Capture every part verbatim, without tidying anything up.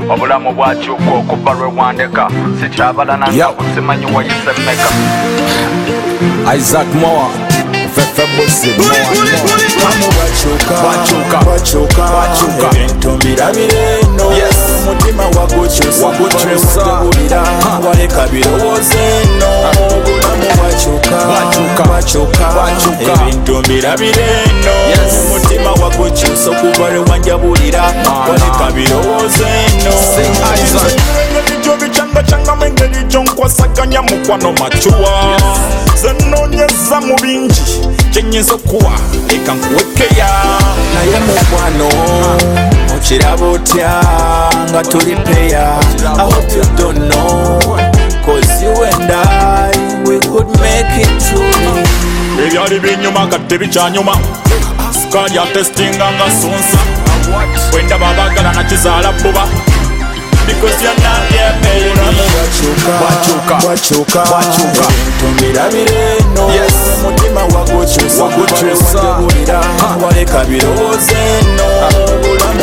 obulamu bwakyuka okuva lwe wandeka sikyabalana nakusimanyi wayise mmeka Isaac Moore Fefe Busi ebintu mbirabire eno omutima wagukyusa wagulira waleka birowooza eno obulamu bwakyuka ebintu mbirabire eno omutima wagukyusa okuva lwe wanjabulira waleka birowooza eno ebijjo bikyangacanga mu engeri gy'onkwasaganya mukwano macuwa zenonyeza mu bingi kyenyinza okuwa leka nkuwekeya naye mukwano okiraba otya nga tuli peya I hope you don't know cause you and I we could make it true ebyali binyuma kati bikyanyuma sukaali atestinga nga sunsa wenda babagala nakizaala buba because you're not there baby Wachuka wachuka ebintu mbirabire eno omutima wagukyusa wagulira waleka birowooza eno obulamu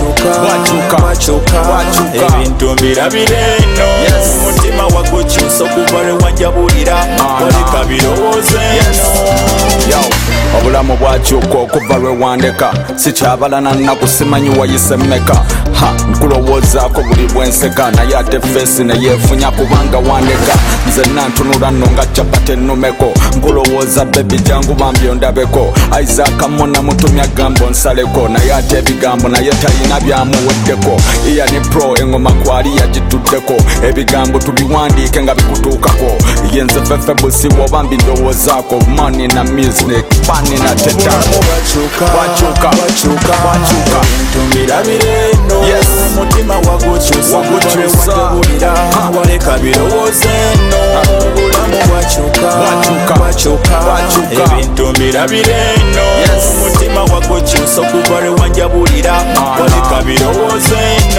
bwakyuka ebintu mbirabire eno omutima wagukyusa okuva lwe wanjabulira waleka birowooza eno obulamu bwakyuka okuva lwe wandeka sikyabalana nakusimanyi wayise mmeka ha nkulowoozaako buli bwenseka naye ate feesi neyeefunya kubanga wandeka nze nantunula nno nga capati ennumeko nkulowooza bebi jangu bambi ondabeko Isaac Mona mutumya gambo nsaleko naye ate ebigambo naye talina byamuweddeko iya ni pro engoma kwali yagituddeko ebigambo tubiwandiike nga bikutuukako ye nze Fefe Busi wobambi ndowoozaako money na music pani na teta wakyuka ebintu mbirabire eno omutima wagukyusa wagulira waleka birowooza eno obulamu bwakyuka ebintu mbirabire eno omutima wagukyusa okuva lwe wanjabulira waleka birowooza eno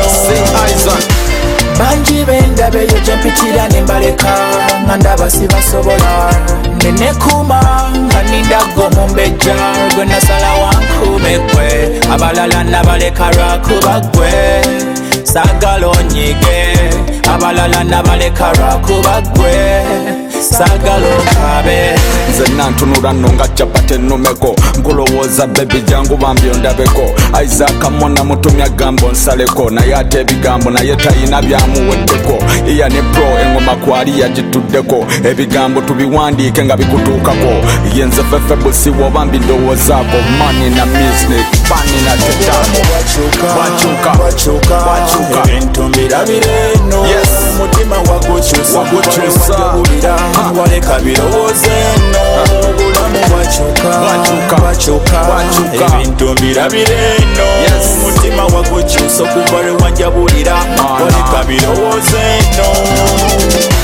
bangi bendabe eyo gyempitira nembaleka nga ndaba sibasobola nenekuma nga nindago mumbejja gwe nasala wankume gwe abalala nabaleka lwakuba gwe sagala onyige abalala nabaleka lwakuba gwe sagala okabe nze nantunula nno nga capati ennumeko nkulowooza bebi jangu bambi ondabeko Isaac Mona mutumya gambo nsaleko naye ate ebigambo naye talina byamuweddeko iya ne pro engoma kwali yagituddeko ebigambo tubiwandiike nga bikutuukako ye nze Fefe Busi wobambi ndowoozaako money na music pani na teta wakyuka ebintu mbirabire eno omutima wagukyusa wagulira waleka birowooza eno obulamu bwakyuka ebintu mbirabire eno omutima wagukyusa okuva lwe wanjabulira waleka birowooza eno